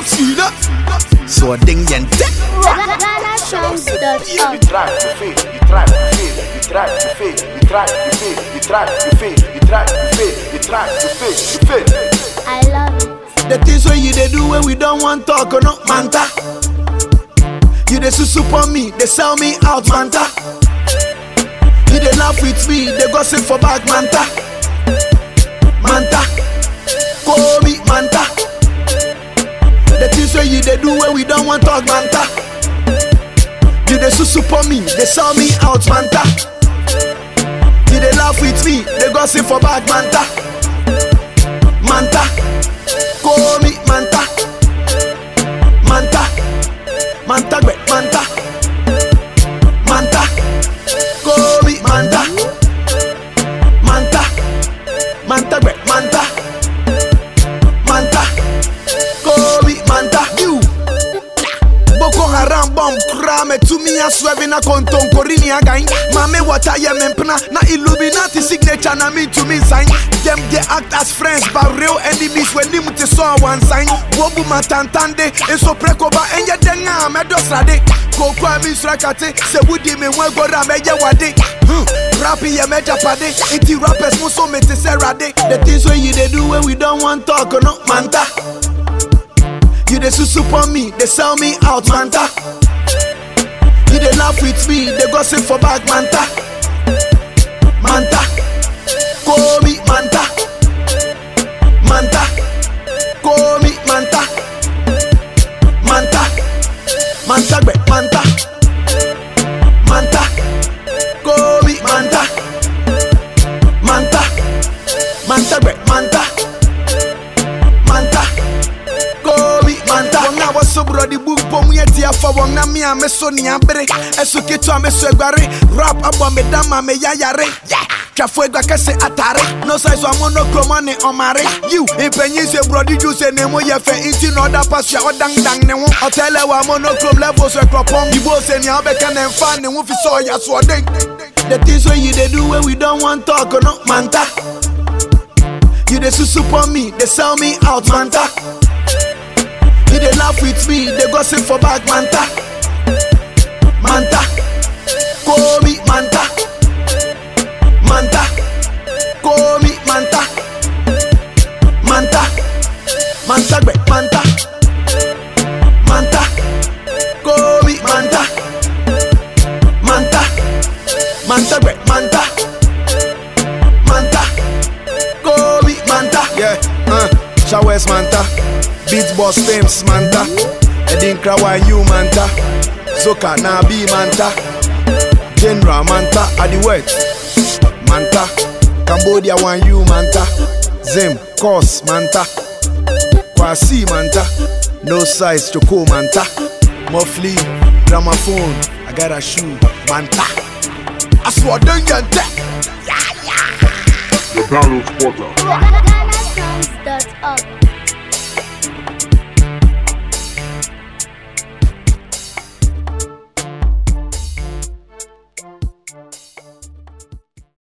Sida. So ding yen te. You try to fail, you try to fail, you try to fail, you try to fail, you try to fail, you try to fail, you try to fail, you fail. I love it. The things where you they do when we don't want talk or not, manta. You they soup on me, they sell me out, manta. You they laugh with me, they gossip for back, manta. Manta, call me manta. The things where you they do when we don't want talk, manta. You they soup on me, they sell me out, manta. You they laugh with me, they gossip for back, manta. Manta, call me manta. Manta, manta, manta. Manta, call me manta. Manta, manta, manta. Manta, call me manta. You Boko Haram bomb crame to me and swerving a conton korini again. Mame water ye mempna na Illuminati signature na me to me sign. Them they act as friends but real enemies when they mute saw one sign. Wobu matantande and so prekoba and ya denga medosrade. Koko mi strakate se wudi me wen gora meje wade. Rapping ye meja pade. Inti rappers muso me te serade. The things where you they do when we don't want talk or not manta. You they soup on me, they sell me out, manta. You they laugh with me, they gossip for back, manta. Manta, call me manta. Manta, call me manta. Manta, manta, manta. Manta, call me manta. Manta, manta, manta. Manta, call me manta. Wanga waso brody book bomu yeti afa wanga mi ame so ni abere. Eso keto ame so egware. Rap abo me dama me yayare. Trafo egwa kese atare. No size wa monochrome ne omare. You impenyi se brody ju se nemo ye fe inti no da pass ya odang dang ne wo. Hotel wa monochrome level so ekropon. Ibo se ni abeka ne mfa ne wo fi so ya so den. The things where you they do when we don't want talk or not manta. You they soup on me, they sell me out, manta. You they laugh with me, they gossip for back, manta. Manta, call me manta. Manta, call me manta. Manta, manta, manta. Manta, call me manta. Manta, manta, manta. Manta, call me manta. Yeah, Showers manta. Beat boss fames manta. Edinkra wa you manta. Zoka na be manta. General manta at the wet. Manta. Cambodia one you manta. Zim Kos manta. Kwasi manta. No size Choco manta. Muffly gramophone. I got a shoe manta. I swear don't get that. The Download Spotter. GhanaSongs.org